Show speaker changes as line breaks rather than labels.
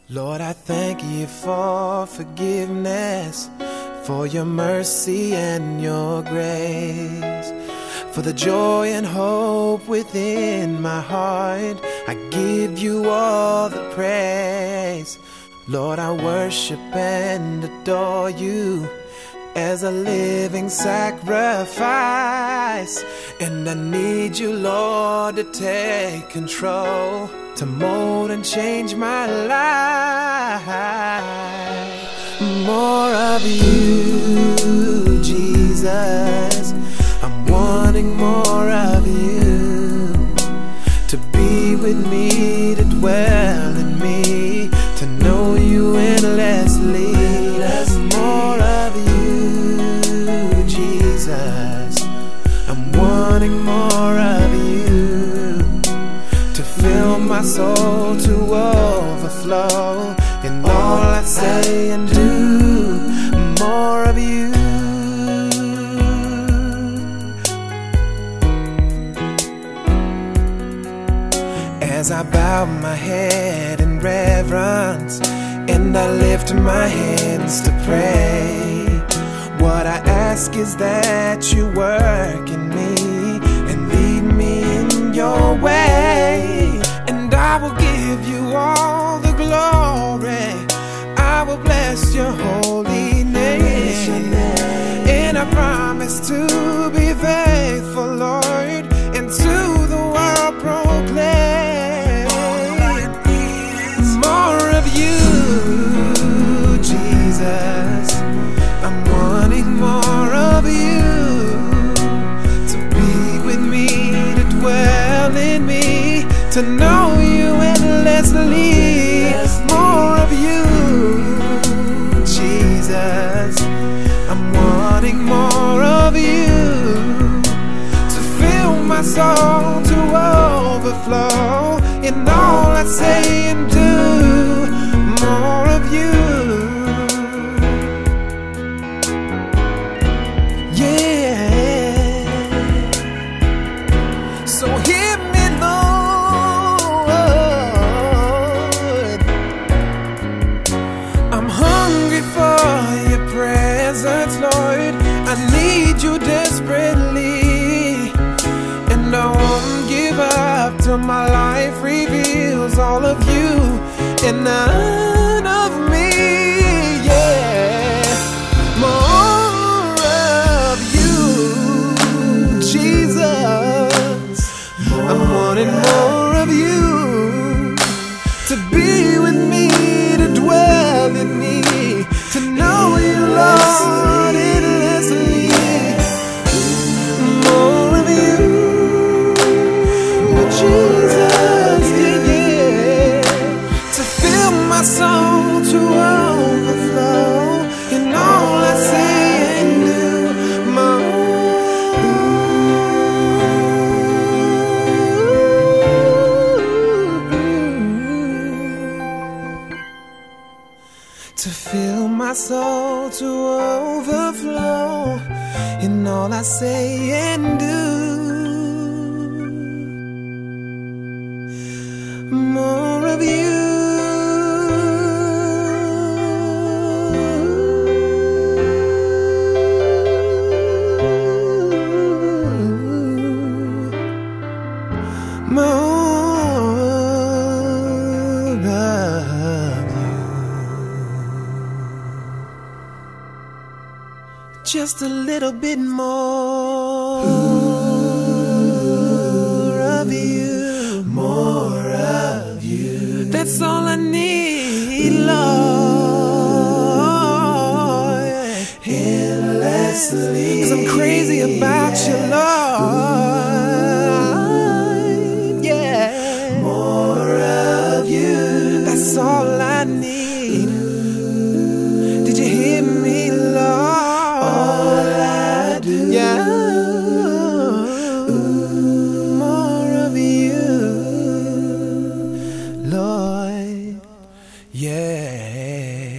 Lord, I thank you for forgiveness, for your mercy and your grace, for the joy and hope within my heart. I give you all the praise. Lord, I worship and adore you as a living sacrifice. And I need you, Lord, to take control, to mold and change my life. More of you, Jesus. I'm wanting more of you, to be with me, to dwell in me, to know you endlessly. More of you, Jesus. I'm wanting more of you, to fill my soul to overflow in all I say and do. More of you. As I bow my head in reverence and I lift my hands to pray, what I ask is that you work in me and lead me in your way. And I will give you all the glory. I will bless your holy name. And I promise to be faithful, Lord, and to the world proclaim more of you, Jesus. I'm wanting more of you, to be with me, to dwell in me, to know you endlessly. More of you, Jesus. I'm wanting more of you, to fill my soul to overflow in all I say and do. More of you. So hear me, Lord. I'm hungry for your presence, Lord. I need you desperately, and I won't give up till my life reveals all of you and none of me. Yeah, more of you, Jesus. I'm wanting more of you, to be with me, to dwell in me, to know you, Lord, endlessly. More of you, Jesus, yeah, yeah. To fill my soul to overflow in all I say and do. To fill my soul to overflow in all I say and do. More of you. Just a little bit more of you. More of you. That's all I need, Lord. Endlessly. 'Cause I'm crazy about you, Lord. Yeah. More of you. That's all I need. Did you hear me, Lord? All I do, yeah. More of you, Lord, yeah.